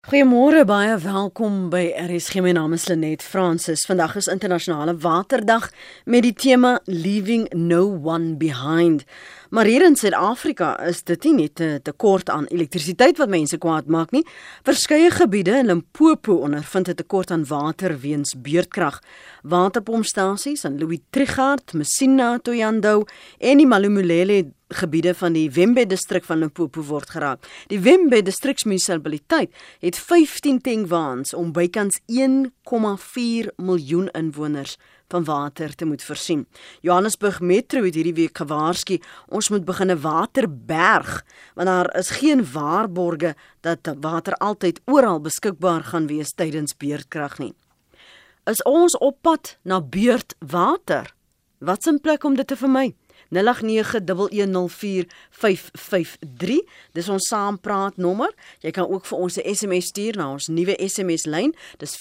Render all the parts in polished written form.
Goeiemôre, baie welkom by RSG. My naam is Lenet Fransis. Vandag is internasionale waterdag met die tema Leaving No One Behind. Maar hier in Suid-Afrika is dit nie net 'n tekort aan elektrisiteit wat mense kwaad maak nie. Verskeie gebiede in Limpopo ondervind 'n tekort aan water weens beurtkrag. Waterpompstasies in Louis Trichardt, Messina, Thohoyandou en die Malumulele gebiede van die Wembe distrik van Limpopo word geraak. Die Wembe distriksmunisipaliteit het 15 tankwaans om bykans 1,4 miljoen inwoners van water te moet voorsien. Johannesburg Metro het hierdie week gewaarsku, ons moet begin 'n waterberg, want daar is geen waarborge dat water altyd oral beskikbaar gaan wees tydens beurtkrag nie. Is ons op pad na beurtwater? Wat 'n plek om dit te vermy? 0891104553, dis ons saampraat nommer. Jy kan ook vir ons 'n SMS stuur na ons nuwe SMS lyn. Dis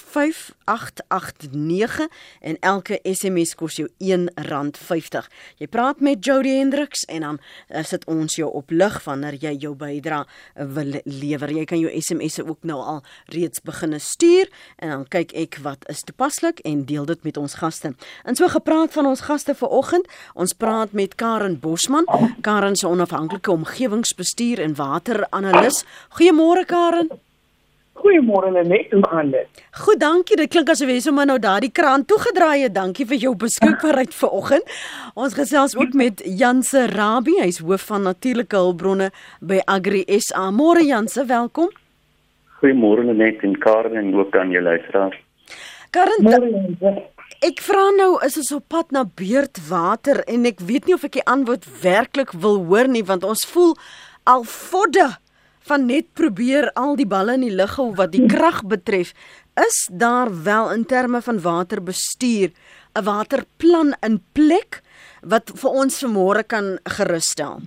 45889 en elke SMS kos jou R1.50. Jy praat met Jody Hendricks en dan sit ons jou op lig wanneer jy jou bydrae wil lewer. Jy kan jou SMS'e ook nou al reeds begin stuur en dan kyk ek wat is toepaslik en deel dit met ons gaste. En so gepraat van ons gaste vanoggend, ons praat met Karen Bosman. Karen is 'n onafhanklike omgewingsbestuur en wateranalis. Goeiemôre Karen. Goeiemôre Lenet, hoe gaan dit? Goed, dankie. Dit klink asof jy sommer nou daardie kraan toegedraai het. Dankie vir jou beskikbaarheid vanoggend. Ons gesels ook met Janse Rabie, hy's hoof van natuurlike hulpbronne by Agri SA. Môre Janse, welkom. Goeiemôre Lenet en Karen en ook aan jou luisteraars. Karen, Môre Janse. ek vra nou, is ons op pad na beurtwater en ek weet nie of ek die antwoord werklik wil hoor nie, want ons voel al vodde van net probeer al die balle in die lug hou wat die krag betref. Is daar wel in terme van waterbestuur 'n waterplan in plek wat vir ons vanmôre kan gerusstel?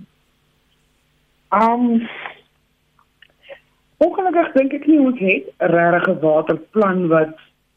Ongelukkig dink ek nie ons het 'n regte waterplan wat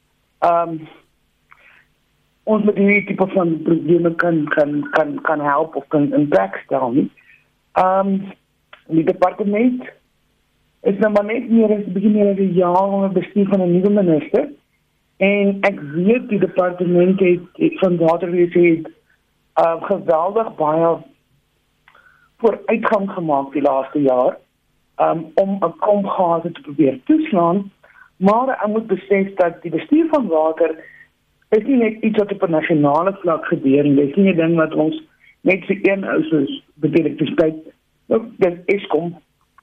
ons met hierdie tipe van probleme kan help of kan in plek stel nie. Die departement is nou maar net meer as begin meer as 'n jaar onder bestuur van 'n nuwe minister. En ek weet die departement het van waterwese geweldig baie vooruitgang gemaak die laaste jaar om 'n kompgase te probeer toeslaan. Maar ek moet besef dat die bestuur van water is nie net iets wat op 'n nasionale vlak gebeur nie. Dit is nie 'n ding wat ons net vir een ou soos elektrisiteit, dit Eskom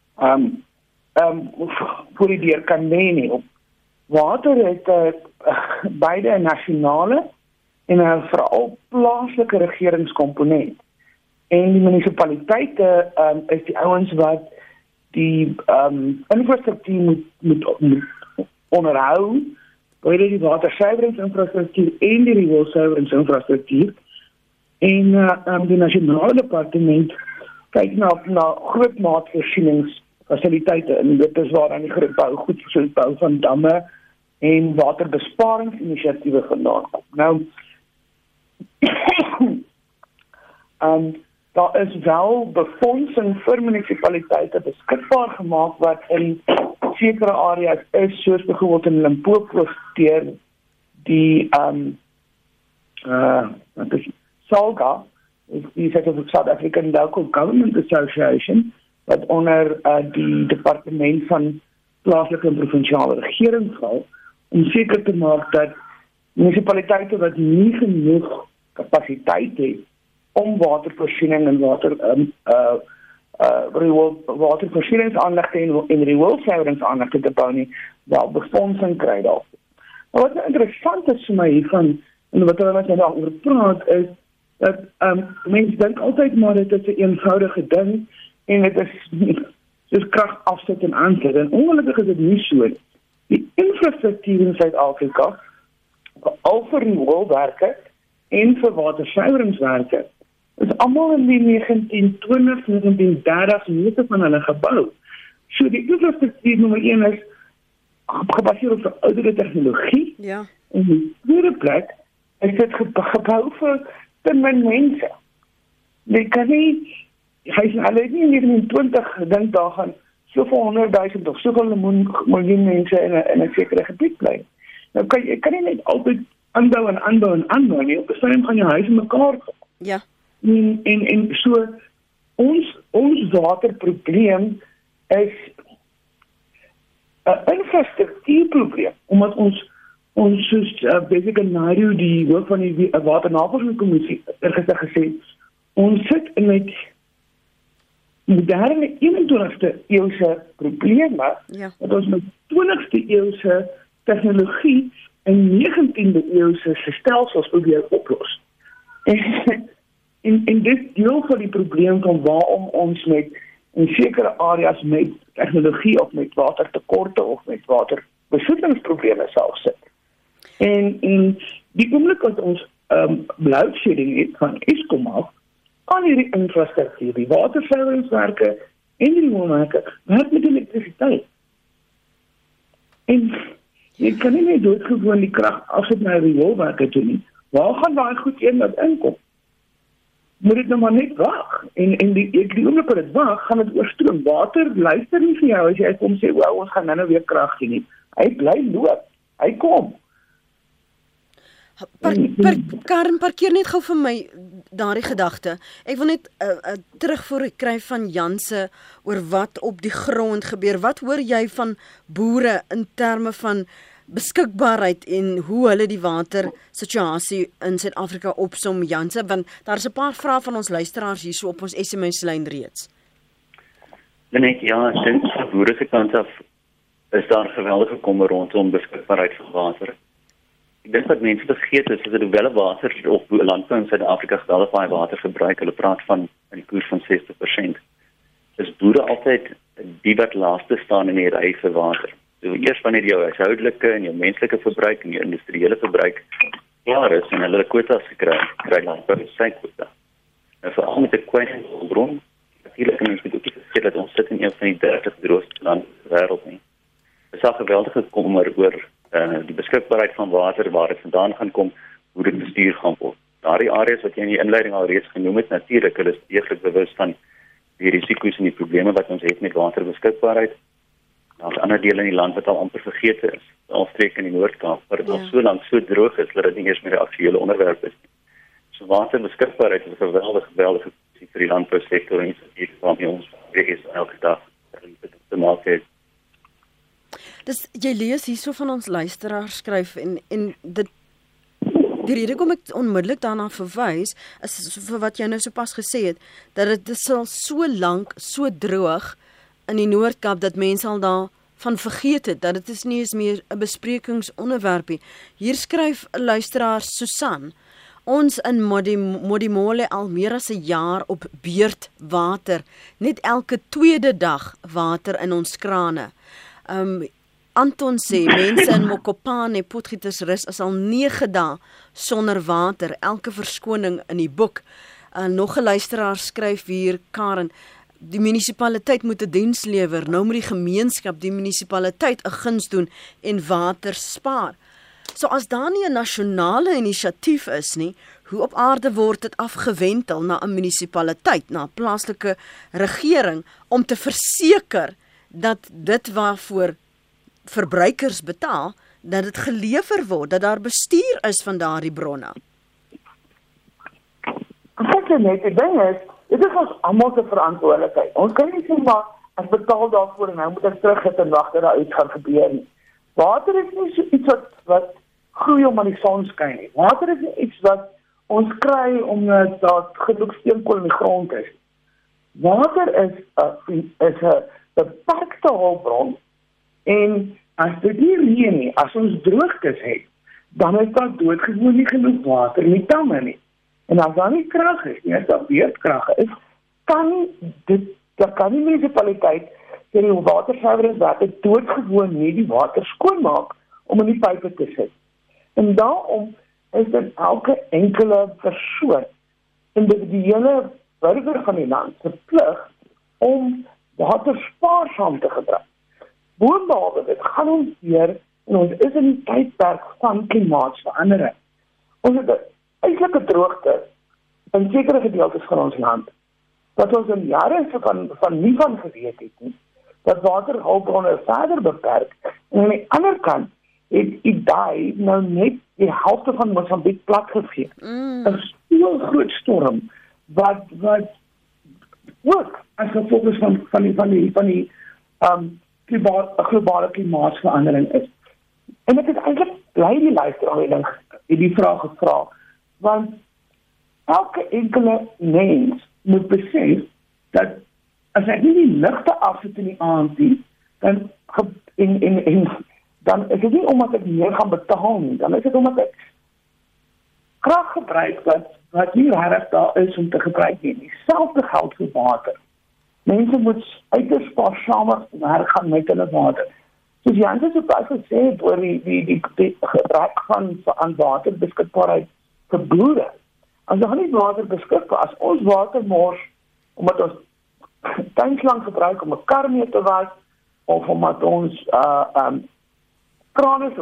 voor die deur kan neem op. Water het beide 'n nasionale en 'n veral plaaslike regeringskomponent. En die munisipaliteite is die ouens wat die infrastruktuur moet onderhou, beide die watersuiweringsinfrastruktuur en die rioolsuiweringsinfrastruktuur. En die nasionale departement kyk na grootmaatvoorsieningsfasiliteite en dit is waar dan die groot bou, goed soos bou van damme en waterbesparingsinisiatiewe vandaan kom. Nou, daar is wel befondsing vir munisipaliteite beskikbaar gemaak wat in sekere areas is, soos byvoorbeeld in Limpopo deur die SALGA, die South African Local Government Association, wat onder die departement van plaaslike en provinsiale regering val, om seker te maak dat munisipaliteite wat nie genoeg kapasiteit het om watervoorsiening en watervoorsieningsaanlegte en rioolsuiweringsaanlegte te bou nie, wel befondsing kry daarvoor. Maar wat nou interessant is vir my hiervan, en wat hulle nou daaroor praat, is dat mense dink altyd maar dit is 'n eenvoudige ding, en dit is soos krag afsit en aansit, en ongelukkig is dit nie so. Die infrastruktuur in Suid-Afrika, veral vir rioolwerke en vir watersuiweringswerke, is almal in die 1920s, 1930s, meeste van hulle gebou. So die infrastruktuur nommer 1 is gebaseer op verouderde tegnologie. Ja. En die tweede plek is dit gebou vir te min mense. Jy kan nie, hy het nie in 1920 gedink daar gaan soveel 100,000 of soveel miljoen mense in 'n sekere gebied bly. Nou kan nie net altyd aanbou nie, op 'n stadium gaan jou huis in mekaar val. Ja. En so ons waterprobleem is 'n infrastruktuurprobleem, omdat ons soos Basic Nairo, die hoof van die Waternavorsingskommissie, gister gesê, ons sit in met moderne 21ste eeuse probleme, wat ons met 20ste eeuse tegnologie en 19de eeuse stelsels probeer oplos. En dit deel van die probleem van waarom ons in sekere areas met tegnologie of met watertekorte of met waterbesoedelingsprobleme self sit. En die oomblik wat ons loadshedding het van Eskom af, kan hierdie infrastruktuur, die watersuiweringswerke en die woonwerke werk met elektrisiteit. En jy kan nie net doodgewoon die krag afsit na die rioolwerke toe nie. Waar gaan daai goed een wat inkom? Moet dit nou maar net wag. En die oomblik wat dit wag, gaan dit oorstroom. Water luister nie vir jou as jy kom sê, "Wow, ons gaan nou weer krag gee nie." Hy bly loop. Hy kom. Karen, parkeer net gou vir my daardie gedagte. Ek wil net terugvoer kry van Janse oor wat op die grond gebeur. Wat hoor jy van boere in terme van beskikbaarheid en hoe hulle die water situasie in Suid-Afrika opsom, Janse? Want daar is 'n paar vrae van ons luisteraars hierso op ons SMS-lyn reeds. Net ja, sinds van boere se kant af is daar geweldige kommer rondom beskikbaarheid van water. Ek dink wat mense vergeet is dat hoewel water of landbou in Suid-Afrika geweldig baie water gebruik, hulle praat van in die koers van 60%, is boere altyd die wat laaste staan in die ry vir water. So eers wanneer jou huishoudelike en jou menslike verbruik en jou industriële verbruik klaar is en hulle kwotas gekry, kry landbou sy kwota. En veral met 'n kwessie bron, natuurlik kan ons ook sê dat ons sit in een van die 30 droogste lande in die wêreld nie. Dit is 'n geweldige kommer oor die beskikbaarheid van water, waar dit vandaan gaan kom, hoe dit bestuur gaan word. Daardie areas wat jy in die inleiding al reeds genoem het, natuurlik, hulle is deeglik bewus van die risiko's en die probleme wat ons het met waterbeskikbaarheid. Daar's ander dele in die land wat al amper vergete is, alstreek in die Noord-Kaap, waar dit al so lank so droog is, dat dit nie eers meer 'n aktuele onderwerp is nie. So waterbeskikbaarheid is 'n geweldige kwessie vir die landbousektor en iets waarmee ons elke dag te maak het. Dus jy lees hierso van ons luisteraars skryf en dit die rede kom ek onmiddellik daarna verwys is vir wat jy nou sopas gesê het, dat dit sal so lank, so droog in die Noord-Kaap dat mense al daarvan vergeet het, dat dit is nie eens meer 'n besprekingsonderwerpie. Hier skryf 'n luisteraar Susan, ons in Modimolle al meer as 'n jaar op beurt water, net elke tweede dag water in ons krane. Anton sê, mense in Mokopane, Potgietersrus is al 9 dae sonder water, elke verskoning in die boek. Nog 'n luisteraar skryf hier, Karen, die munisipaliteit moet 'n diens lewer, nou moet die gemeenskap, die munisipaliteit 'n guns doen en water spaar. So as daar nie 'n nasionale inisiatief is nie, hoe op aarde word dit afgewentel na 'n munisipaliteit, na 'n plaaslike regering, om te verseker dat dit waarvoor verbruikers betaal, dat dit gelewer word, dat daar bestuur is van daardie bronne? Die ding is, dit is ons almal se verantwoordelikheid. Ons kan nie sê maar, ek betaal daarvoor en nou moet ek terug sit en wag dat daar iets gaan gebeur nie. Water is nie so iets wat groei om aan die son skyn nie. Water is nie iets wat ons kry omdat daar genoeg steenkool in die grond is. Water is 'n beperkte hulpbron. En as dit nie reën nie, as ons droogtes het, dan is daar doodgewoon nie genoeg water in die tamme nie. En as daar nie krag is nie, as daar beurtkrag is, kan die munisipaliteit die watersuiweringswerke doodgewoon nie die water skoonmaak om in die pype te sit. En daarom is dit elke enkele persoon, individuele burger van die land, se plig om water spaarsaam te gebruik. Boonbehalwe dit gaan ons weer, en ons is in die tydperk van klimaatsverandering. Ons het 'n uitslike droogte in sekere gedeeltes van ons land, wat ons in jare van nie van geweet het nie. dat waterhulpbronne verder beperk. En aan die ander kant het Idai nou net die helfte van Mosambiek platgevee. 'n so groot storm wat ook as gevolg is van die globale klimaatsverandering is. En ek het eintlik bly die luisteraar die vraag gevra, want elke enkele mens moet besef dat as ek nie die ligte afsit in die aand nie, dan is dit nie omdat ek meer gaan betaal nie, dan is dit omdat ek krag gebruik wat nie regtig daar is om te gebruik nie. Dieselfde geld vir water. Mense moet uiters spaarsamig werk gaan met hulle water. Soos Janse so pas gesê het oor die gebrek aan waterbeskikbaarheid vir boere. As daar nie water beskikbaar, as ons water mors, omdat ons tuinslang gebruik om 'n kar mee te was, of omdat ons krane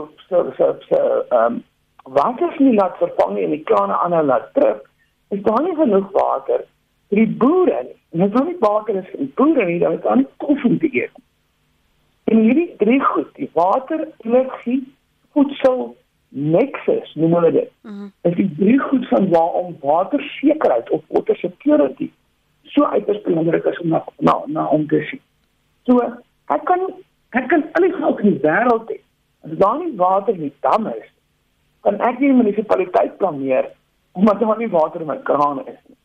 waters nie laat vervang nie en die krane aanhou laat druk, is daar nie genoeg water vir die boere nie. En as daar nie water is vir die boere nie, dan is daar nie kos om te eet. En hierdie drie goed, die water, energie, voedsel, nexus, noem hulle dit, is die drie goed van waarom watersekerheid of water security so uiters belangrik is om te sien. So, ek kan al die geld in die wêreld hê. As daar nie water in die dam is, kan ek nie die munisipaliteit planeer, omdat daar nie water in my kraan is nie.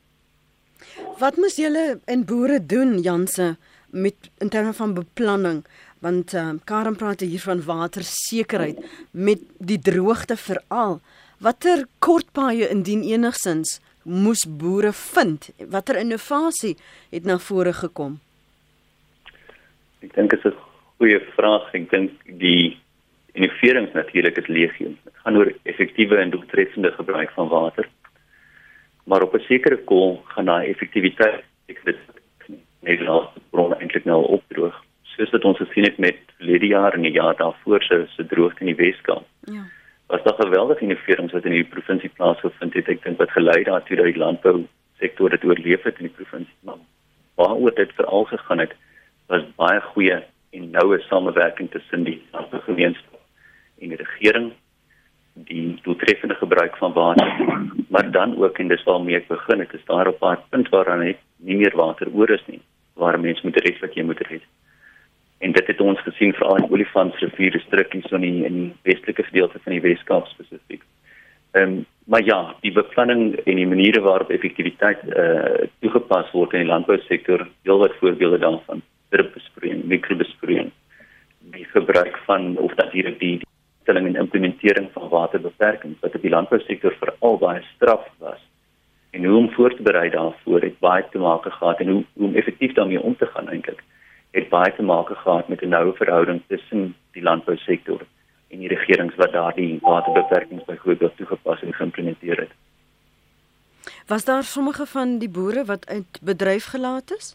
Wat moes julle en boere doen, Janse, in terme van beplanning? Want Karen praat hier van watersekerheid met die droogte veral. Watter kortpaaie indien enigsins moes boere vind? Watter innovasie het na vore gekom? Ek dink dit is 'n goeie vraag. Ek dink die innoverings natuurlik is legio. Dit gaan oor effektiewe en doeltreffende gebruik van water. Maar op 'n sekere kol gaan daai effektiwiteit Nederland bronne eintlik nou opdroog. Soos wat ons gesien het met verlede jaar en die jaar daarvoor se droogte in die Weskaap. Ja. Was daar geweldige innoverings wat in die provinsie plaasgevind het. Ek dink wat gelei daartoe dat die landbousektor dit oorleef het in die provinsie. Maar waaroor dit veral gegaan het, was baie goeie en noue samewerking tussen die landbougemeenskap en die regering, die doeltreffende gebruik van water, maar dan ook, en dis waarmee ek begin het, is daar op 'n punt waar net nie meer water oor is nie, waar 'n mens moet red wat jy moet red. En dit het ons gesien veral in Olifantsrivier distrikkies in die westelike gedeelte van die Weskaap spesifiek. Maar ja, die beplanning en die maniere waarop effektiwiteit toegepas word in die landbousektor, heelwat voorbeelde daarvan, drupbesproeiing, mikrobesproeiing, die gebruik van, of natuurlik die stelling en implementering van waterbeperkings, wat op die landbousektor veral baie straf was. En hoe om voor te berei daarvoor, het baie te maak gehad, en hoe om effektief daarmee om te gaan eintlik, het baie te maak gehad met 'n noue verhouding tussen die landbousektor en die regerings wat daardie waterbeperkings byvoorbeeld toegepas en geïmplementeer het. Was daar sommige van die boere wat uit bedryf gelaat is?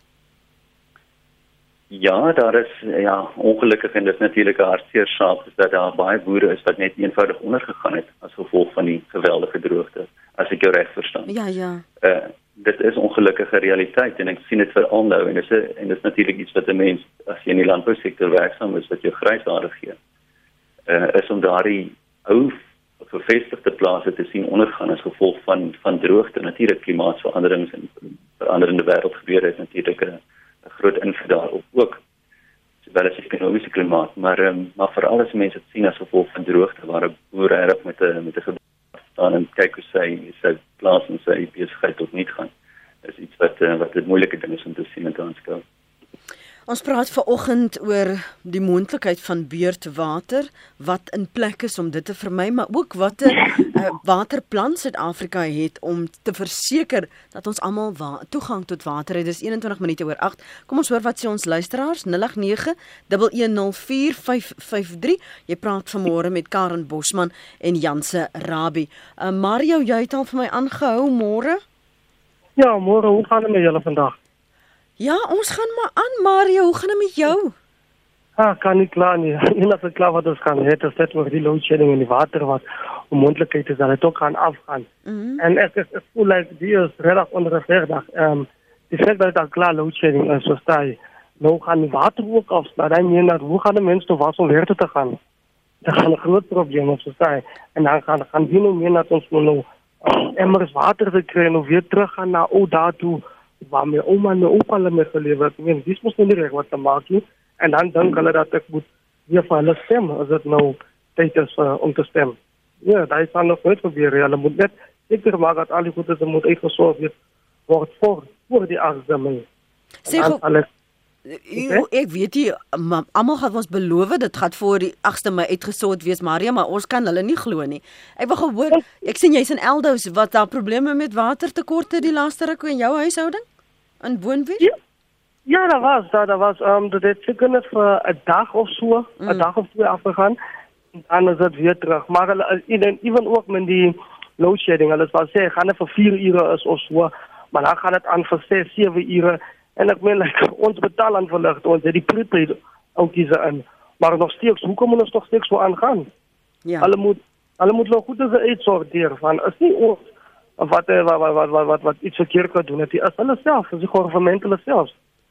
Ja, daar is ongelukkig, en dit is natuurlik 'n hartseer saak, is dat daar baie boere is wat net eenvoudig ondergegaan het as gevolg van die geweldige droogte, as ek jou reg verstaan. Ja. Dit is ongelukkige realiteit, en ek sien dit veral nou, en dis natuurlik iets wat 'n mens, as jy in die landbousektor werksaam is, wat jou grysare gee, is om daardie ou gevestigde plase te sien ondergaan as gevolg van droogte. Natuurlik klimaatsveranderings en veranderende wêreldgebeure is natuurlik 'n groot invloed daarop ook, sowel as die ekonomiese klimaat, maar veral as mense dit sien as gevolg van droogte, waar 'n boer erg met 'n gebied staan en kyk hoe sy plaas en sy besigheid tot niet gaan, is iets wat 'n moeilike ding is om te sien en te aanskou. Ons praat vanoggend oor die moontlikheid van beurtwater, wat in plek is om dit te vermy, maar ook wat 'n waterplan Suid-Afrika het om te verseker dat ons almal toegang tot water het. Dis 21 minute oor 8. Kom ons hoor wat sê ons luisteraars, 089-110-4553. Jy praat vanmôre met Karen Bosman en Janse Rabie. Mario, jy het al vir my aangehou, môre? Ja, môre, hoe gaan dit met julle vandag? Ja, ons gaan maar aan, Mario. Hoe gaan dit met jou? Kan nie klaar nie. Enige klaar wat ons kan het, is net oor die loadshedding en die water wat onmoontlikheid is dat het ook gaan afgaan. En ek voel like die is redelijk onder de verdag. Die feit dat het al klaar loadshedding is, so sta je. Nou gaan die water ook af, maar dan meer naar hoe gaan de mensen toch was om weer te gaan? Dat gaan een groot probleem op zijn. En dan gaan die nog meer naar ons nou emmers water te krijgen of weer terug gaan naar daartoe waar mijn oma en mijn opa mee geleverd. Die moest niet recht wat te maken. En dan denk ik dat ik moet weer van hulle stemmen als het nou tijd is om te stemmen. Ja, dat kan nog nooit gebeuren. Ja, dan moet net zeker maken dat al die goede moet uitgezorgd wordt voor die 8de Mei. Ek weet jy, almal gaan ons beloof dit gaan voor die 8de Mei uitgesort wees, Maria, maar ons kan hulle nie glo nie. Ek wil gehoor, ek sien jy's in Eldous, wat daar probleme met watertekorte die laaste ruk in jou huishouding? In Boonwil? Ja, dat was. Dat het zeker net voor een dag of zo, een dag of 2 afgegaan. En dan is het weer terug. Maar even ook met die loadshedding, alles wat zeggen, gaan het voor 4 uur is of zo. Maar dan gaat het aan voor 6, 7 uur. En ik meen, ons betaal aan verlicht, ons die prepaid ook kiezen in. Maar nog steeds, hoe komen we ons nog steeds zo aan gaan? Ja. Alle moet nog goed eens uitsorteren van, is niet ons wat iets verkeerd kan doen. Het is hulle self, het is die gouvernement hulle self.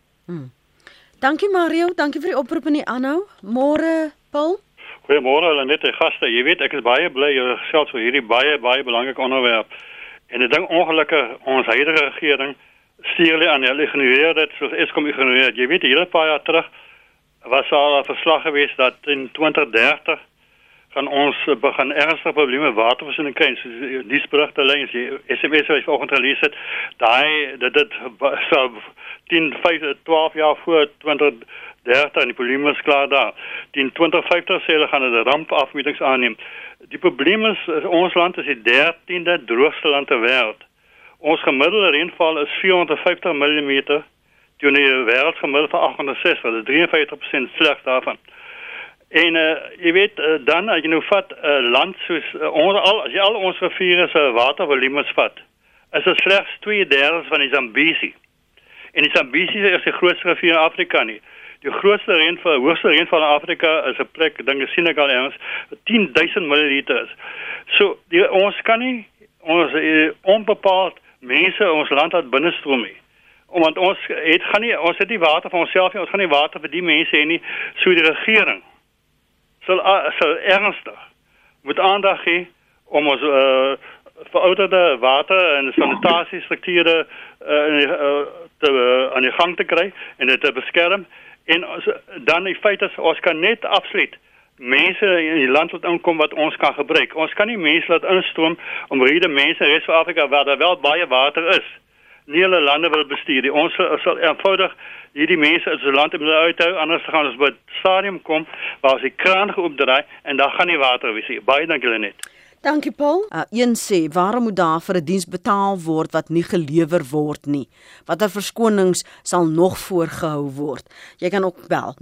Dankie Mario, dankie vir die oproep en die aanhou. Môre, Paul? Goeiemôre hulle net gaste. Jy weet, ek is baie bly jy selfs vir hierdie baie belangrike onderwerp. En ek dink ongelukkig ons huidige regering stuur hulle aan, hulle ignoreer dit soos Eskom ignoreer. Jy weet, hele paar jaar terug was al 'n verslag geweest dat in 2030 gaan ons begin ernstige probleme met watervoorsiening kry. So die sprugte lyn, SMS wat ek vanoggend gelees het, dit sou 10, 5, 12 jaar voor 2030 en die probleme is klaar daar. Die 2050 sê hulle gaan dit rampafmetings aanneem. Die probleem is, ons land is die 13de droogste land ter wêreld. Ons gemiddelde reënval is 450 mm teen die wêreldgemiddelde van 860, dat is 53% slegs daarvan. En jy weet, dan as jy nou vat land soos as jy al ons riviere se watervolumes vat, is dit slegs 2/3 van die Zambesi. En die Zambesi is die grootste rivier in Afrika nie. Die hoogste reënval in Afrika is 'n plek, ek dink in Senegal ergens, 10.000 milliliters. So ons kan nie ons onbepaald mense ons land laat binnestroom nie. Want ons het nie water vir onsself nie, ons gaan nie water vir die mense hê nie, so die regering sal ernstig moet aandag gee om ons verouderde water en sanitasiestrukture aan die gang te kry en dit te beskerm. En dan die feit is, ons kan net absoluut mense in die land wat inkom wat ons kan gebruik. Ons kan nie mense laat instroom om rede mense in res van Afrika waar daar wel baie water is, nie hulle lande wil bestuur. Ons sal eenvoudig hierdie mense uit ons land uithou, anders gaan ons by het stadium kom waar ons die kraan geopdraai en daar gaan nie water wees. Baie dankie julle net. Dankie Paul. Een sê, waarom moet daar vir 'n diens betaal word wat nie gelewer word nie? Watter verskonings sal nog voorgehou word? Jy kan ook bel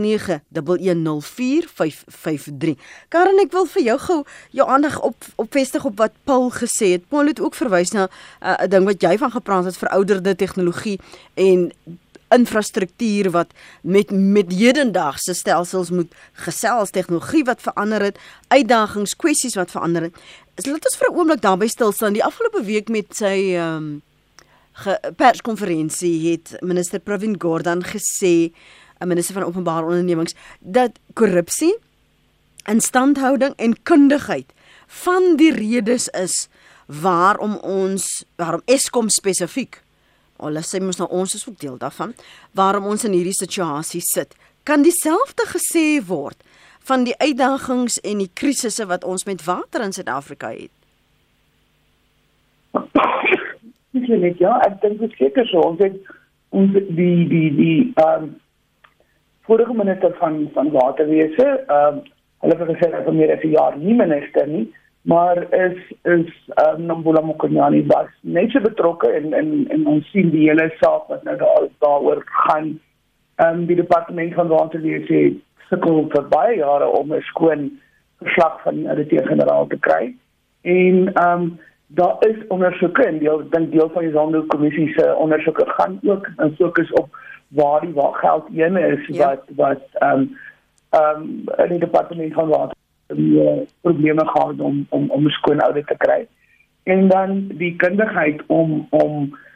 089-110-4553. Karen, ek wil vir jou gou jou aandag opvestig op wat Paul gesê het. Paul het ook verwys na 'n ding wat jy van gepraat het, verouderde tegnologie en infrastruktuur wat met hedendaagse stelsels moet gesels, tegnologie wat verander het, uitdagings, kwessies wat verander het. Laat ons vir 'n oomblik daarby stil staan. Die afgelope week met sy perskonferensie het minister Pravin Gordhan gesê, 'n minister van openbare ondernemings, dat korrupsie, instandhouding en kundigheid van die redes is waarom Eskom spesifiek, hulle sê mos nou ons is ook deel daarvan, waarom ons in hierdie situasie sit. Kan dieselfde gesê word van die uitdagings en die krisisse wat ons met water in Suid-Afrika het? Ja, ek dink dit seker so. Ons die vorige minister van waterwese, hulle het gesê dat meer as 'n jaar nie minister nie, maar is Nambula Mokonyane was net so betrokke en ons sien die hele saak wat nou daaroor gaan. Die departement van waterwese sukkel vir baie jare om 'n skoon verslag van die ouditeur-generaal te kry. En daar is ondersoeke en deel van die Zondo-kommissie se ondersoeke gaan ook fokus op waar die geld heen is, wat in die departement van water probleme gehad om 'n skoon audit te kry. En dan die kundigheid om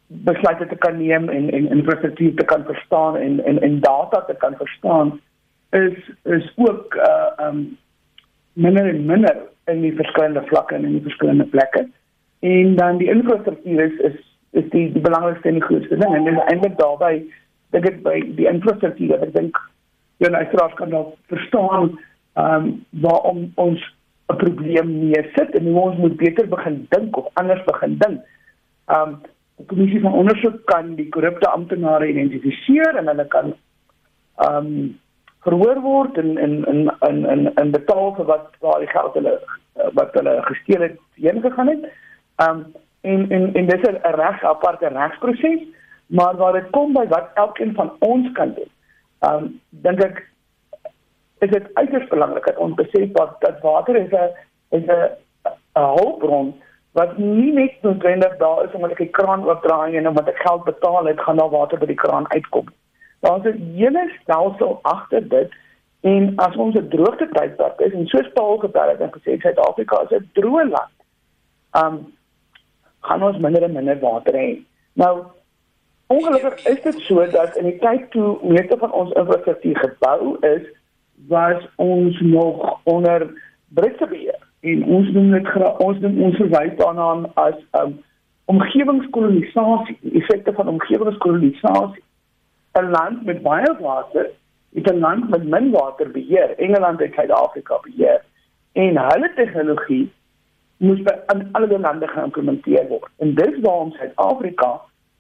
besluite te kan neem en infrastruktuur te kan verstaan en data te kan verstaan, is ook minder en minder in die verskillende vlakke en in die verskillende plekke. En dan die infrastruktuur is die belangrikste en die grootste ding. En dis eintlik daarbey, dink ek by die infrastruktuur, dat ek dink, jou luisteraars kan dan verstaan waarom ons 'n probleem neersit en hoe ons moet beter begin dink of anders begin dink. Die kommissie van ondersoek kan die korrupte amptenare identifiseer en hulle kan verhoor word en betaal vir waar die geld wat hulle gesteel het heen gegaan het. En dis 'n aparte regsproses, maar waar dit kom by wat elkeen van ons kan doen, dink ek is dit uiters belangrik dat ons besef dat water is 'n hulpbron wat nie net noodwendig daar is omdat ek die kraan oopdraai en omdat ek geld betaal het, gaan daar water by die kraan uitkom. Daar is 'n hele stelsel agter dit, en as ons 'n droogte tydperk is, en soos Paul gepraat het en gesê, Suid-Afrika is 'n droë land, gaan ons minder en minder water hê. Nou, ongelukkig is dit so dat in die tyd toe meeste van ons infrastruktuur gebou is, was ons nog onder Britse beheer. En ons verwys daarna as omgewingskolonisasie, die effekte van omgewingskolonisasie. 'n land met baie water het 'n land met min water beheer. Engeland het Suid-Afrika beheer. En hulle tegnologie moes by alle lande geïmplementeer word. En dis waarom Suid-Afrika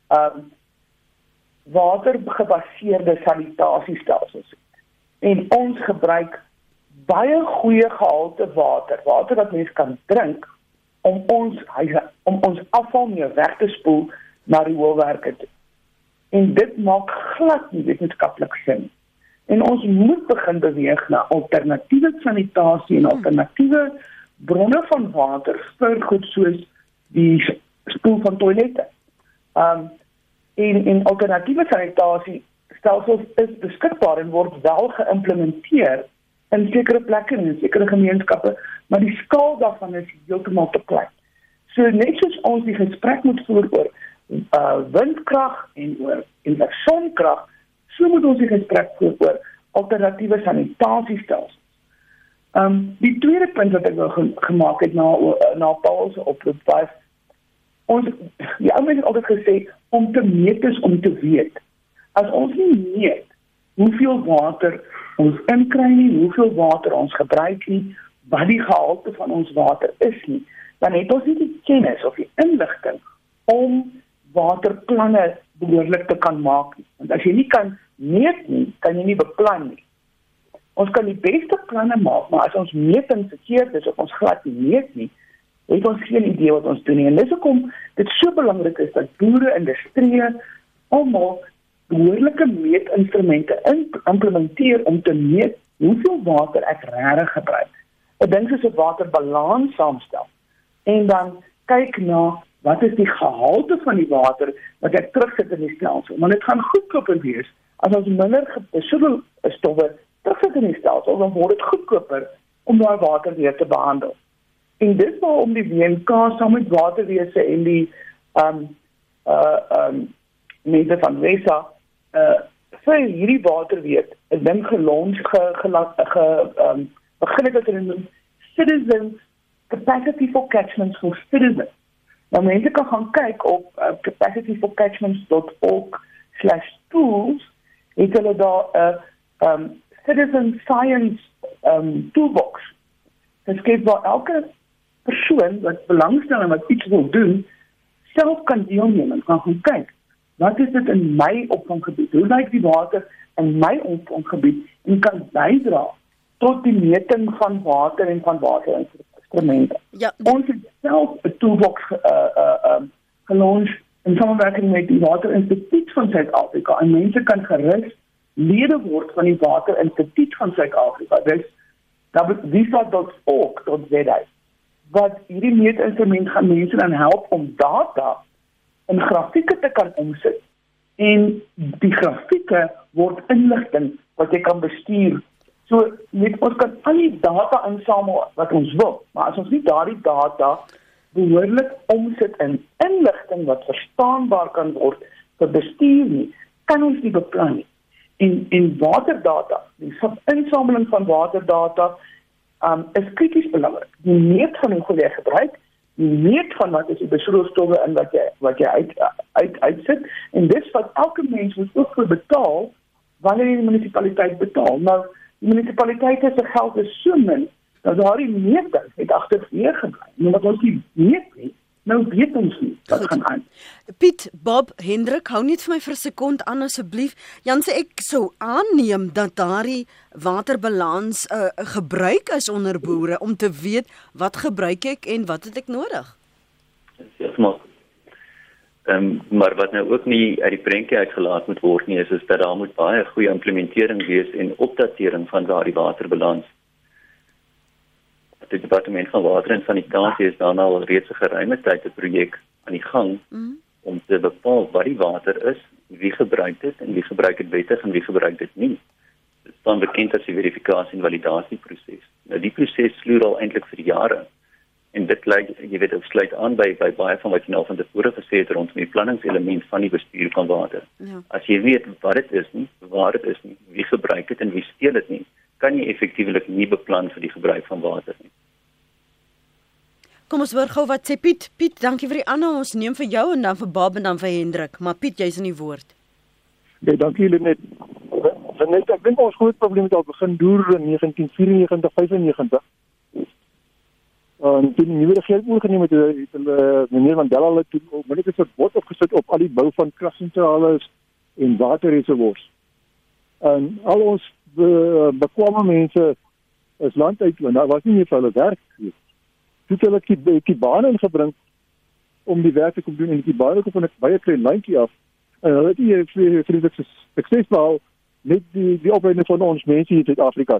watergebaseerde sanitasiestelsels het. En ons gebruik baie goeie gehalte water wat mens kan drink, om ons afval mee weg te spoel na die hoofwerke toe. En dit maak glad nie wetenskaplik sin. En ons moet begin beweeg na alternatiewe sanitasie en alternatiewe bronne van water vir goed soos die spoel van toilette. En alternatiewe sanitasiestelsels is beskikbaar en word wel geïmplementeer in sekere plekke en in sekere gemeenskappe, maar die skaal daarvan is heeltemal te klein. So net soos ons die gesprek moet voer oor windkrag en oor sonkrag, so moet ons die gesprek voer oor alternatiewe sanitasiestelsels. Die tweede punt wat ek wil gemaak het na Paul se oproep was, die ou mense het altyd gesê, om te meet is om te weet. As ons nie meet hoeveel water ons inkry nie, hoeveel water ons gebruik nie, wat die gehalte van ons water is nie, dan het ons nie die kennis of die inligting om waterplanne behoorlik te kan maak nie. Want as jy nie kan meet nie, kan jy nie beplan nie. Ons kan die beste planne maak, maar as ons meting verkeerd is of ons glad nie meet nie, het ons geen idee wat ons doen nie. En dis hoekom dit so belangrik is dat boere, industrie, almal behoorlike meetinstrumente implementeer om te meet hoeveel water ek regtig gebruik. Ek dink soos 'n waterbalans saamstel. En dan kyk na wat is die gehalte van die water wat ek terugsit in die stelsel. Want dit gaan goedkoper wees as ons minder stowwe terugsit in die stelsel, dan word dit goedkoper om daai water weer te behandel. En dit waarom die WNK saam met waterwese en die mense van WESA vir hierdie waterweet 'n ding gelons begin het dat hulle noem Citizens Capacity for Catchments for Citizens. Nou mense kan gaan kyk op capacityforcatchments.org/tools, het hulle daar 'n citizen science toolbox. Dit skep waar elke persoon wat belangstel en wat iets wil doen, self kan deelneem en kan gaan kyk. Wat is dit in my opvanggebied? Hoe lyk die water in my opvanggebied en kan bydra tot die meting van water en van waterinstrumente. Ja, ons het self 'n toolbox gelons in samewerking met die Waterinstituut van Suid-Afrika en mense kan gerus lede word van die Waterinstituut van Suid-Afrika. Dis visa.org.za. Wat hierdie meetinstrument gaan mense dan help om data in grafieke te kan omsit. En die grafieke word inligting wat jy kan bestuur. So net ons kan al die data insamel wat ons wil, maar as ons nie daardie data behoorlik omsit in inligting wat verstaanbaar kan word vir bestuur nie, kan ons nie beplan nie. En waterdata, die insameling van waterdata is krities belangrik. Die meet van hoeveel jy gebruik, die meet van wat is die besoedelstowwe in wat jy uitsit, en dis wat elke mens moet ook vir betaal, wanneer die munisipaliteit betaal. Nou, die munisipaliteite se geld is so min, dat daardie meting het agterweer gebly. En omdat ons nie weet nie, nou weet ons nie wat gaan aan. Piet, Bob, Hendrik, hou net vir my vir 'n sekond aan asseblief. Jan sê ek sou aanneem dat daardie waterbalans gebruik is onder boere om te weet wat gebruik ek en wat het ek nodig. Maar wat nou ook nie uit die prentjie uitgelaat moet word nie, is dat daar moet baie goeie implementering wees en opdatering van daardie waterbalans. Die Departement van Water en Sanitasie is dan al reeds 'n geruime tyd 'n projek aan die gang om te bepaal wat die water is, wie gebruik dit en wie gebruik dit wettig en wie gebruik dit nie. Dit staan bekend as die verifikasie en validasieproses. Nou die proses sloer al eintlik vir jare. En dit lyk, jy weet, sluit aan by baie van wat jy nou van tevore gesê het rondom die planningselement van die bestuur van water. Ja. As jy weet wat dit is nie, waar dit is nie, wie gebruik dit en wie steel dit nie, kan jy effektiewelik nie beplan vir die gebruik van water nie. Kom ons hoor gou wat sê Piet. Piet, dankie vir die aanhou. Ons neem vir jou en dan vir Bob en dan vir Hendrik. Maar Piet, jy's in die woord. Ja, dankie Lenet. Lenet, ek dink ons groot probleem het al begin deur in 1994, 95. Toen die nuwe regering oorgeneem het, meneer Mandela het toen onmiddellik 'n verbod opgesit op al die bou van kragsentrales en waterreservoirs. En al ons bekwame mense is land uit, want daar was nie meer vir hulle werk nie. Toe het hulle die bane ingebring om die werk te kom doen en die bane kom van 'n baie klein landjie af. En hulle het hier vreeslik sukses behaal met die opleiding van ons mense hier in Suid-Afrika.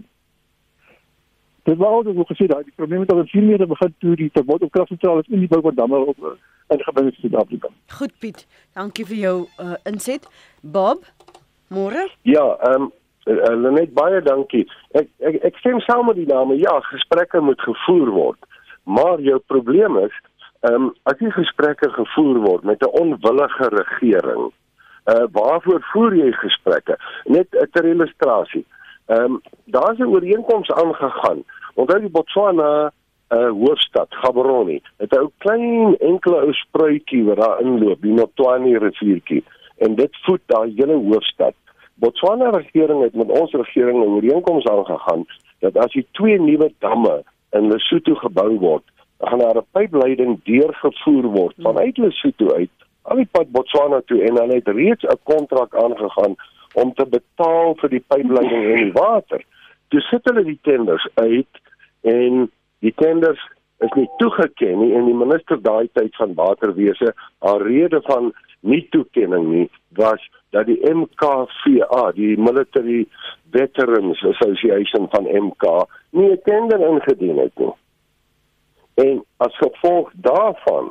Dit was ook gesê dat die probleem het al in 4 meter begin toe die verbod op kragsentrales in die bou van damme op ingebring is in Suid-Afrika. Goed Piet, dankie vir jou inset. Bob, môre? Ja, Lenet, baie dankie. Ek stem saam met die dame, ja, gesprekke moet gevoer word. Maar jou probleem is, as die gesprekke gevoer word met 'n onwillige regering, waarvoor voer jy gesprekke? Net ter illustrasie. Daar is 'n ooreenkoms aangegaan. Onthou die Botswana hoofstad, Gaborone, het 'n ou klein enkele ou spruitjie wat daar inloop, die Motwani riviertjie, en dit voed daai hele hoofstad. Botswana regering het met ons regering 'n ooreenkoms aangegaan dat as die 2 nuwe damme in Lesotho gebou word, dan gaan daar 'n pypleiding deurgevoer word vanuit Lesotho uit, al die pad Botswana toe, en hulle het reeds 'n kontrak aangegaan om te betaal vir die pypleiding en die water. Toe sit hulle die tenders uit, en die tenders is nie toegeken nie, en die minister daai tyd van waterwese, haar rede van nie toekenning nie, was dat die MKVA, die Military Veterans Association van MK, nie 'n tender ingedien het nie. En as gevolg daarvan,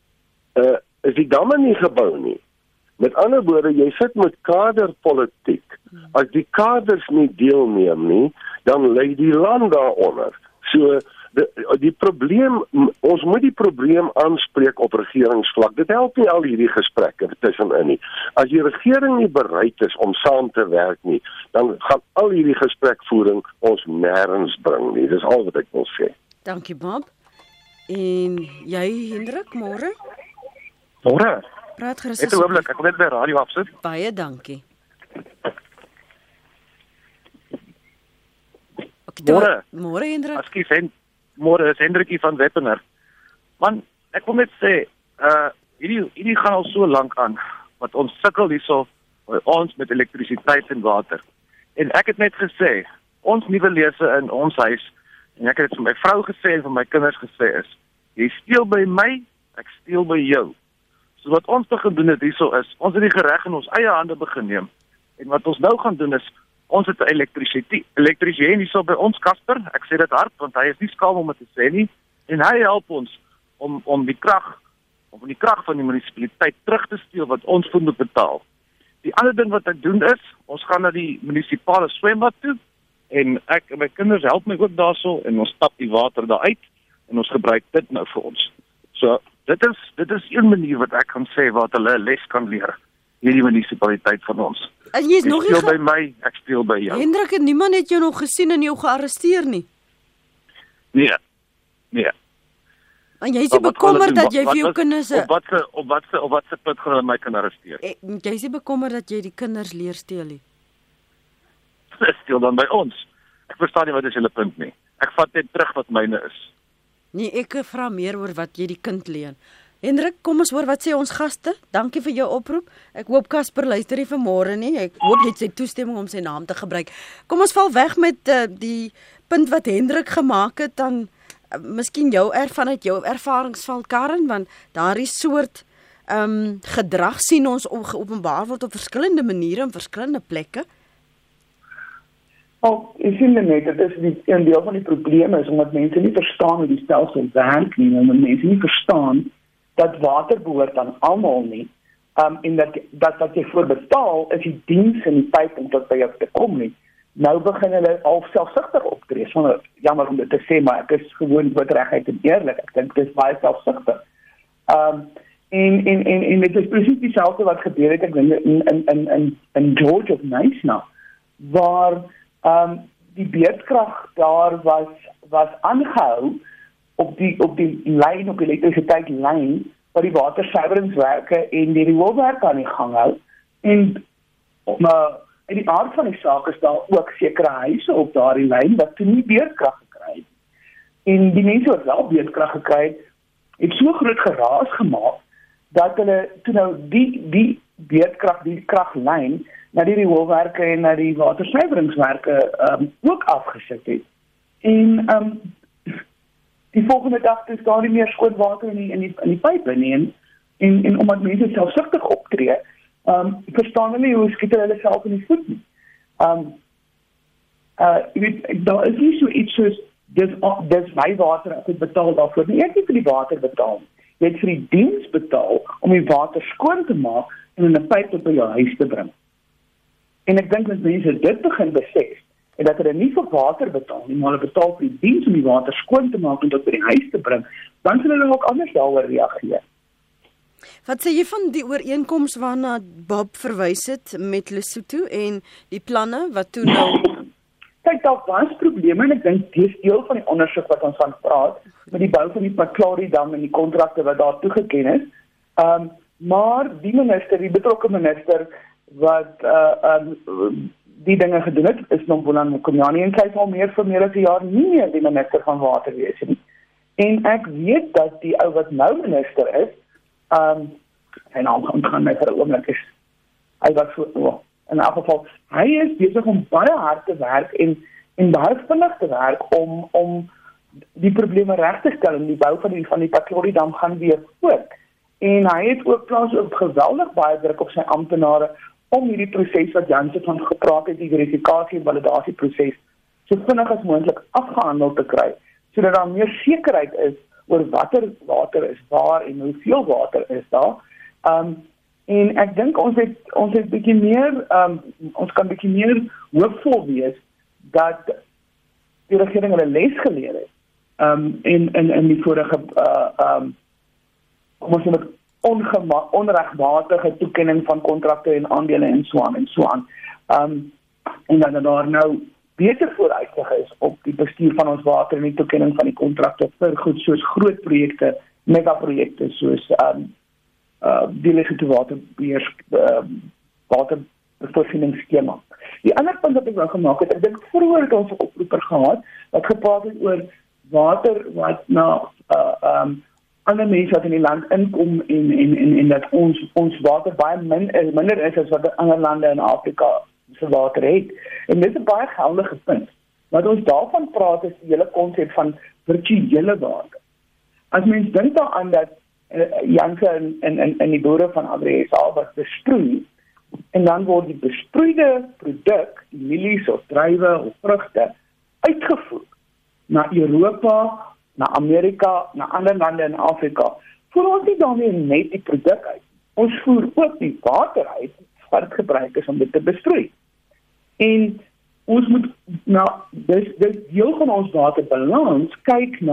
is die damme nie gebou nie. Met ander woorde, jy sit met kaderpolitiek. As die kaders nie deelneem nie, dan lê die land daaronder. So, die probleem, ons moet die probleem aanspreek op regeringsvlak. Dit help nie al hierdie gesprekke tussenin nie. As die regering nie bereid is om saam te werk nie, dan gaan al hierdie gesprekvoering ons nêrens bring nie. Dis al wat ek wil sê. Dankie Bob. En jy Hendrik, môre? Môre. Praat gerus. Ek hooplik, ek wil net by radio afsit. Baie dankie. Môre Hendrik. Ekskuus, môre is Hendrikie van Weppener. Man, ek wil net sê, hierdie gaan al so lank aan, wat ons sukkel hierso, ons met elektrisiteit en water. En ek het net gesê, ons nuwe lese in ons huis, en ek het dit vir my vrou gesê en vir my kinders gesê is, jy steel by my, ek steel by jou. So wat ons begin doen het hierso is, ons het die gereg in ons eie hande begin neem. En wat ons nou gaan doen is, ons het 'n elektriesien hierso by ons Kasper, ek sê dit hard, want hy is nie skaam om dit te sê nie, en hy help ons om die krag van die munisipaliteit terug te steel wat ons moet betaal. Die ander ding wat ek doen is, ons gaan na die munisipale swembad toe, en ek en my kinders help my ook daarso, en ons stap die water daar uit, en ons gebruik dit nou vir ons. So dit is een manier wat ek kan sê wat hulle 'n les kan leer, hierdie munisipaliteit van ons. En jy is nog speel by my, ek speel by jou. Hendrik, en niemand het jou nog gesien en jou gearresteer nie. Nee. En jy is bekommerd dat jy vir jou kinders op wat se punt gaan hulle my kan arresteer? Jy is bekommerd dat jy die kinders leer steel nie. Steel dan by ons. Ek verstaan nie wat is julle punt nie. Ek vat net terug wat myne is. Nee, ek vra meer oor wat jy die kind leen. Hendrik, kom ons hoor wat sê ons gaste. Dankie vir jou oproep. Ek hoop Casper luister nie vanmôre nie. Ek hoop jy het sy toestemming om sy naam te gebruik. Kom ons val weg met die punt wat Hendrik gemaak het, dan miskien vanuit jou ervaringsveld, Karen, want daardie soort gedrag sien ons openbaar word op verskillende maniere en verskillende plekke. Ek sien net, dit is een deel van die probleem is, omdat mense nie verstaan hoe die stelsel werk nie, omdat mense nie verstaan dat water behoort aan almal nie, en dat wat jy voor betaal, is die diens en die pyp om tot by jou te kom nie. Nou begin hulle al selfsugtig optree, sonder jammer om dit te sê, maar ek is gewoon regheid en eerlik, ek dink dit is baie selfsugtig. En dit is presies dieselfde wat gebeur het, ek dink in George of Nyasna, waar die beurtkrag daar was aangehou op die lyn, op die elektrisiteitlyn, wat die watersuiweringswerke en die rioolwerke aan die gang hou. En in die aard van die saak is daar ook sekere huise op daardie lyn wat toe nie beurtkrag gekry het. En die mense wat wel beurtkrag gekry het so groot geraas gemaak, dat hulle toe nou die beurtkrag, die kraglyn, na die rioolwerke en na die watersuiweringswerke ook afgesit het. En die volgende dag is daar nie meer skoon water in die pype nie, en omdat mense selfsugtig optree, verstaan hulle nie hoe skiet hulle self in die voet nie. Jy weet, daar is nie so iets soos dis my water, ek het betaal daarvoor nie. Jy het nie vir die water betaal. Jy het vir die diens betaal om die water skoon te maak en in 'n pyp tot by jou huis te bring. En ek dink dat mense dit begin besef, en dat hulle nie vir water betaal nie, maar hulle betaal vir die diens om die water skoon te maak en tot by die huis te bring, dan sal hulle ook anders daaroor reageer. Wat sê jy van die ooreenkoms waarna Bob verwys het met Lesotho en die planne wat toe nou... Kyk, daar was probleme en ek dink dit is deel van die ondersoek wat ons van praat, met die bou van die Maclaurie Dam en die kontrakte wat daar toegeken is. Maar die minister, die betrokke minister, wat die dinge gedoen het, is Nomvula Mokonyane, en sy sal meer vir meer as 'n jaar nie meer die minister van water wees nie. En ek weet dat die ou wat nou minister is, sy naam gaan my vir 'n oomblik is, hy was so, in elk geval, hy is besig om baie hard te werk en baie vinnig te werk om die probleme reg te stel, en die bou van die Maclaurie Dam gaan weer voort. En hy het ook plaas op geweldig baie druk op sy amptenare om hierdie proses wat Janse van gepraat het, die verifikasie en validatieproses, so vinnig as moontlik afgehandel te kry, sodat daar meer sekerheid is oor watter water is waar en hoeveel water is daar. En ek dink ons het bietjie meer, ons kan bietjie meer hoopvol wees dat die regering hulle les geleer het in die vorige kom ons met onregmatige toekenning van kontrakte en aandele en so aan. En dat daar nou beter vooruitsig is op die bestuur van ons water en die toekenning van die kontrakte vir goed soos groot projekte, megaprojekte soos die Lesotho waterbeheer watervoorsieningsskema. Die ander punt wat ek wou gemaak het, ek dink vroeër het ons 'n oproeper gehad wat gepraat het oor water wat na ander mense wat in die land inkom en dat ons water baie minder is as wat ander lande in Afrika se water het. En dit is 'n baie geldige punt. Wat ons daarvan praat is die hele konsep van virtuele water. As mens dink daaraan dat Janse in die boere van Agri-SA wat besproei, en dan word die besproeide produk, die mielies of druiwe of vrugte, uitgevoer na Europa, na Amerika, na ander lande in Afrika. Voer ons nie daarmee net die produk uit. Ons voer ook die water uit wat gebruik is om dit te besproei. En ons moet dis deel van ons waterbalans kyk na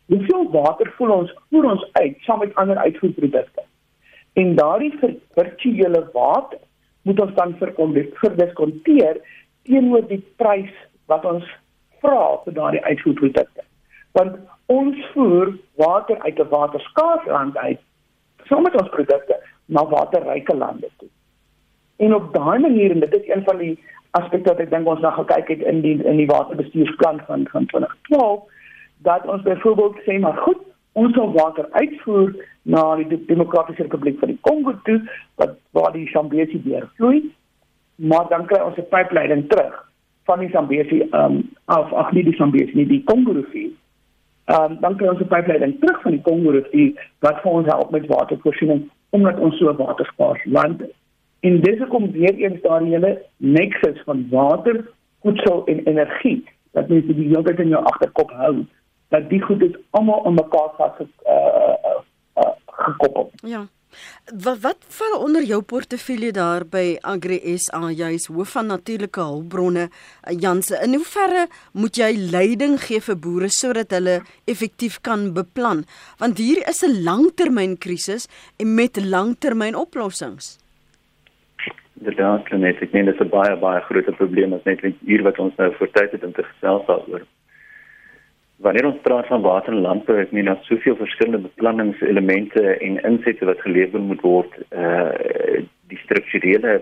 hoeveel water voer ons uit, saam met ander uitvoerprodukte. En daardie virtuele water moet ons dan verdiskonteer teenoor die prys wat ons vra vir daardie uitvoerprodukte. Want ons voer water uit 'n waterskaars land uit, saam met ons produkte, na waterryke lande toe. En op daai manier, en dit is een van die aspekte wat ek dink ons nou gekyk het in die waterbestuursplan van 2012, dat ons byvoorbeeld sê, maar goed, ons sal water uitvoer na die Demokratiese Republiek van die Kongo toe, waar die Zambezi deurvloei, maar dan kry ons 'n pypleiding terug van die Zambezi nie die Zambezi nie, die Kongo-rivier. Dan kry ons 'n pypleiding terug van die Kongo-rivier wat vir ons help met watervoorsiening, omdat ons so waterskaars land is. En dis hoekom weer eens daar die hele nexus van water, voedsel en energie, dat mense die hele tyd in jou agterkop hou, dat die goed is almal aan mekaar gekoppel. Ja. Wat val onder jou portefeulje daar by Agri SA, jy is hoof van natuurlike hulpbronne, Janse, in hoeverre moet jy leiding gee vir boere sodat hulle effektief kan beplan? Want hier is 'n langtermynkrisis en met langtermynoplossings. Inderdaad, net ek meen dit is 'n baie groot probleem, as net hier wat ons nou voor tyd het om te gesels daaroor. Wanneer ons praat van water en landbou, ek meen daar soveel verskillende beplanningselemente en insette wat gelewer moet word, die strukturele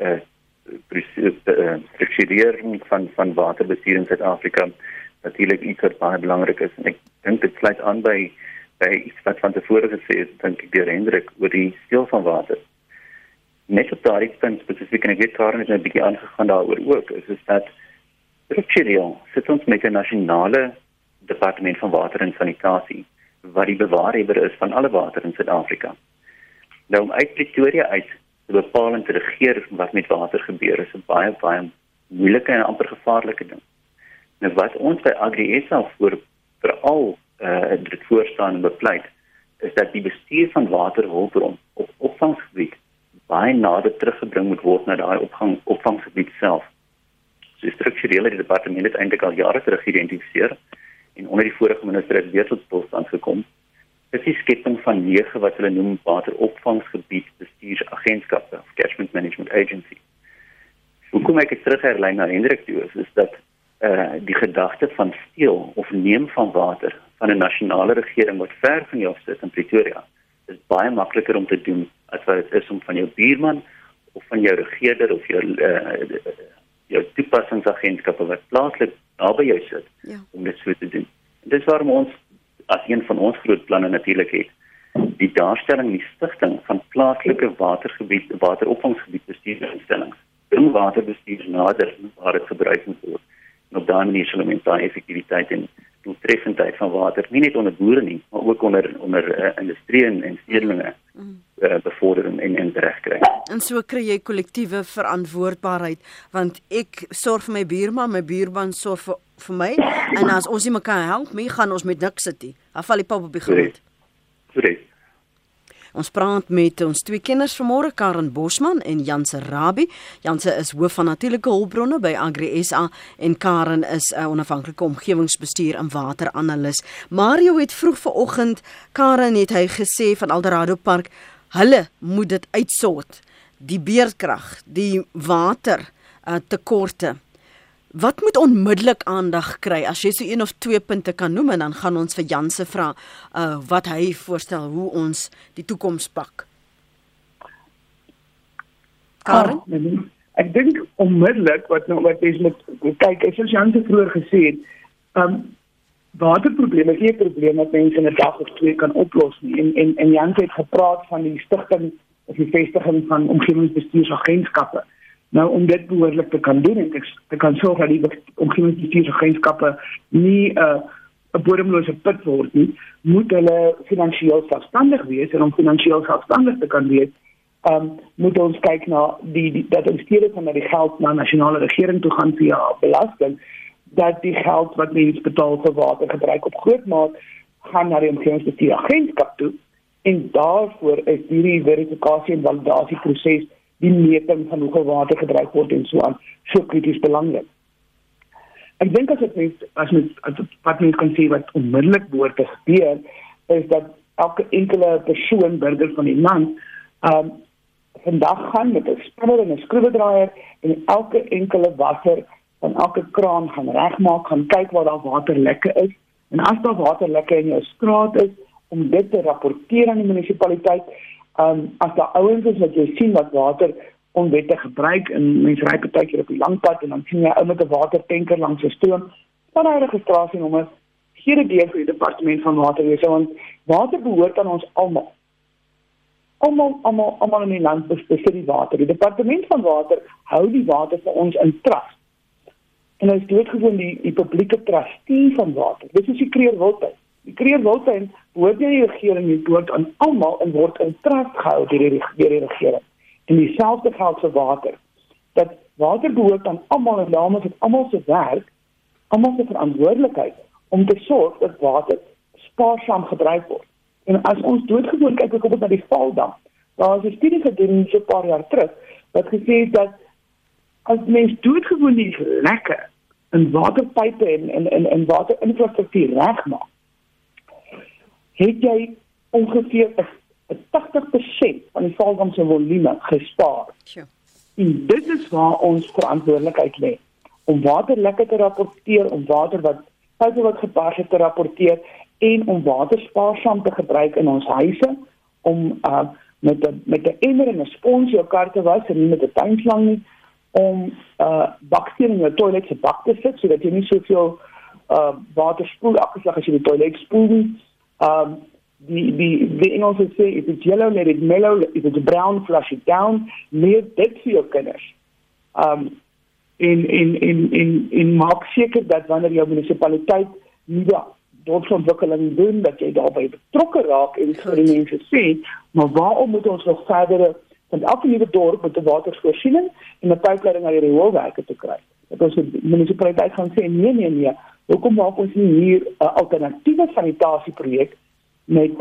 strukturering van waterbestuur in Suid-Afrika, natuurlik iets wat baie belangrik is, en ek dink dit sluit aan by iets wat van tevore gesê is, dink ek deur Hendrik, oor die steel van water. Net op daardie punt spesifiek, en ek weet Karen het 'n bietjie aangegaan daaroor ook, is dat struktureel sit ons met 'n nasionale Departement van Water en Sanitasie, wat die bewaarhebber is van alle water in Suid-Afrika. Nou om uit Pretoria uit te bepaal en te regeer wat met water gebeur, is 'n baie moeilike en amper gevaarlike ding. Nou wat ons by Agri SA veral dit voorstaan en bepleit, is dat die bestuur van waterhulpbron op opvangsgebied baie nader teruggebring moet word na daai opvangsgebied self. So struktureel het die departement dit eintlik al jare terug geïdentifiseer, en onder die vorige minister het weer tot stilstand gekom, is die skepping van 9 wat hulle noem wateropvangsgebied bestuursagentskappe, of Catchment Management Agency. Hoekom ek het terugherlyn na Hendrik toe is dat die gedagte van steel of neem van water van 'n nasionale regering wat ver van jou sit in Pretoria, is baie makliker om te doen as wat dit is om van jou buurman of van jou regerder of jou toepassingsagentskappe wat plaaslik naby jou sit, om dit so te doen. En dis waarom ons, as een van ons groot planne natuurlik het, die daarstelling, die stigting van plaaslike wateropvangsgebied bestuursinstellings, bring waterbestuur nader waar dit gebruik moet word. En op daai manier sal mense daai effektiwiteit en doeltreffendheid van water, nie net onder boere nie, maar ook onder industrie en stedelinge bevorder en regkry. En so kry jy kollektiewe verantwoordbaarheid, want ek sorg vir my buurman sorg vir my, en as ons nie mekaar help, gaan ons met niks sit nie. Dan val die pap op die grond. Correct. Ons praat met ons 2 kenners vanmôre, Karen Bosman en Janse Rabie. Janse is hoof van natuurlike hulpbronne by Agri SA en Karen is 'n onafhanklike omgewingsbestuur en wateranalis. Mario het vroeg vanoggend, Karen het hy gesê van Eldorado Park, hulle moet dit uitsort. Die beerdkrag, die water tekorte. Wat moet onmiddellik aandag kry, as jy so 1 of 2 punte kan noem, en dan gaan ons vir Janse vra wat hy voorstel, hoe ons die toekoms pak. Karen? Ek dink onmiddellik, wat jy moet kyk, soos Janse vroeër gesê het, waterprobleme is nie 'n probleem wat mense in 'n dag of 2 kan oplos nie, en Janse het gepraat van die stigting of die vestiging van omgewingsbestuursagentskappe. Nou, om dit behoorlik te kan doen, en te kan sorg dat die omgewingsbestuursagentskappe nie 'n bodemlose put word nie, moet hulle finansiëel selfstandig wees, en om finansiëel selfstandig te kan wees, moet ons kyk na dat in steede van dat die geld na nasionale regering toe gaan via belasting, dat die geld wat mense betaal vir watergebruik op groot maat, gaan na die omgewingsbestuursagentskap toe, en daarvoor is hierdie verifikasie en validasieproses, die meting van hoeveel water gebruik word en so aan, so krities belangrik. ek dink wat mens kan sê wat onmiddellik behoort te gebeur, is dat elke enkele persoon, burger van die land, vandag gaan met 'n spanner en 'n skroewedraaier en elke enkele wasser van elke kraan gaan regmaak, gaan kyk waar daar waterlekke is. En as daar waterlekke in jou straat is, om dit te rapporteer aan die munisipaliteit, as daar ouens is wat jy sien wat water onwettig gebruik en mense ry partykeer op die langpad en dan sien jy ou met 'n watertanker langs 'n stroom, dan hy registrasienommer, gee dit deur vir die departement van waterwese, want water behoort aan ons almal. Almal in die land besit die water. Die departement van water hou die water vir ons in trust. En hy is doodgewoon die publieke trustee van water. Dit is die Kruger Wildtuin. Die Kruger Wildtuin behoort nie die regering nie, behoort aan almal en word in trust gehou deur die regering. En dieselfde geld vir water. Dat water behoort aan almal en daarom is dit almal se werk, almal se verantwoordelikheid om te sorg dat water spaarsaam gebruik word. En as ons doodgewoon kyk byvoorbeeld na die Valdam, daar is 'n studie gedoen so 'n paar jaar terug wat gesê het dat as mens doodgewoon die lekke in waterpype en waterinfrastruktuur regmaak, het jy ongeveer 'n 80% van die Valdam se volume gespaar. Sure. En dit is waar ons verantwoordelikheid lê, om waterlekke te rapporteer, om pype wat gebars het te rapporteer en om water spaarsaam te gebruik in ons huise, om met 'n emmer en 'n spons jou kar te was en nie met 'n tuinslang nie, om baksteen in jou toilet se bak te sit, sodat jy nie soveel water spoel afgeslag as jy die toilet spoel nie. Die Engelse sê, if it's yellow, let it mellow, if it's brown, flush it down, leer dit vir jou kinders. En maak seker dat wanneer jou munisipaliteit nuwe dorpsontwikkeling doen, dat jy daarbey betrokke raak en vir die mense sê, maar waarom moet ons nog verdere, want elke nuwe dorp met 'n watervoorsiening en 'n pypleiding na die rioolwerke te kry. Dat ons die munisipaliteit gaan sê, nee, hoekom maak ons nie hier 'n alternatiewe sanitasieprojek met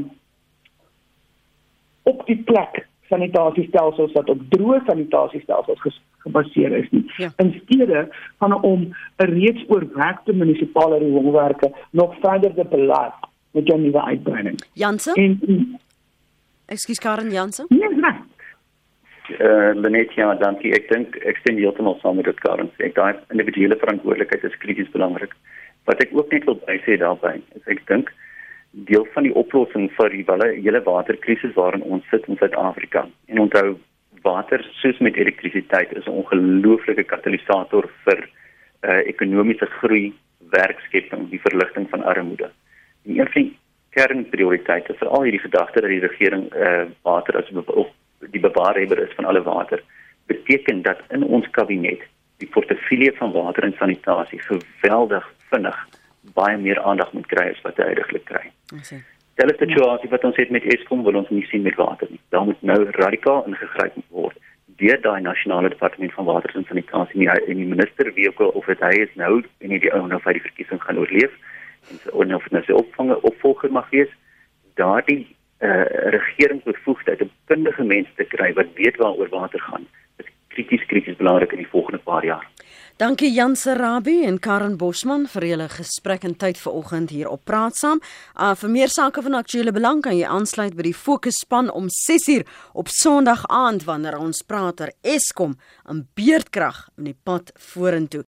op die plek sanitasiestelsels wat op droë sanitasiestelsels gebaseer is nie. Ja. In steede van om 'n reeds oorwerkte munisipale rioolwerke nog verder te belas met 'n nuwe uitbreiding. Jansen? Ekskuus Karen Jansen? Nee. Lenet, ja, dankie. Ek stem heeltemal saam met dit, Karen. Ek daai individuele verantwoordelikheid is krities belangrik. Wat ek ook net wil bysê daarbey, is ek dink deel van die oplossing vir die hele waterkrisis waarin ons sit in Suid-Afrika. En onthou, water soos met elektrisiteit is 'n ongelooflike katalisator vir ekonomiese groei, werkskepping, die verligting van armoede. En een van die kernprioriteite vir al hierdie gedagte dat die regering water as die bewaarhebber is van alle water, beteken dat in ons kabinet die portefeulje van water en sanitasie geweldig vinnig baie meer aandag moet kry as wat hy uiteindelik kry. Dieselfde situasie wat ons het met Eskom wil ons nie sien met water nie. Daar moet nou radikaal ingegryp word deur daai nasionale departement van water en sanitasie en die minister wie ook al of hy is nou en die ou nou vir die verkiesing gaan oorleef en of nou sy opvolger mag wees, daardie regeringsbevoegdheid om kundige mense te kry wat weet waaroor water gaan, is krities belangrik in die volgende paar jaar. Dankie Jan Serabi en Karen Bosman vir julle gesprek en tyd vanoggend hier op Praat Saam. Vir meer sake van aktuele belang kan jy aansluit by die Fokusspan om 6:00 op Sondag aand wanneer ons praat oor Eskom en beurtkrag in die pad vorentoe.